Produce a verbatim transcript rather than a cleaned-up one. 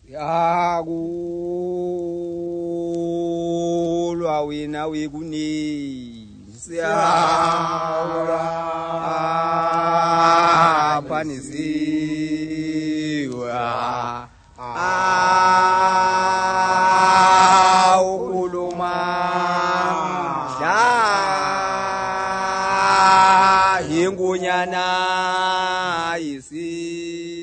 yakulwa wena wekuni siyawula phanisiwa awukhuluma la ingunyana isi